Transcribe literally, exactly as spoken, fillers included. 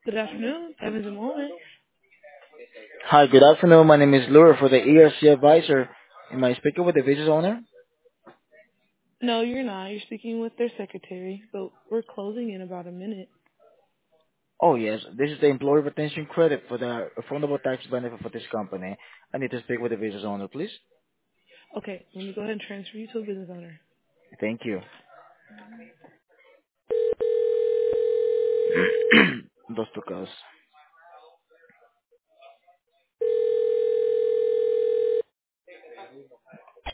Good afternoon. Evans and Moment. Hi, good afternoon. My name is Lura for the E R C advisor. Am I speaking with the business owner? No, you're not. You're speaking with their secretary, but we're closing in about a minute. Oh, yes. This is the employee retention credit for the affordable tax benefit for this company. I need to speak with the business owner, please. Okay, let me go ahead and transfer you to a business owner. Thank you. Dos tocados.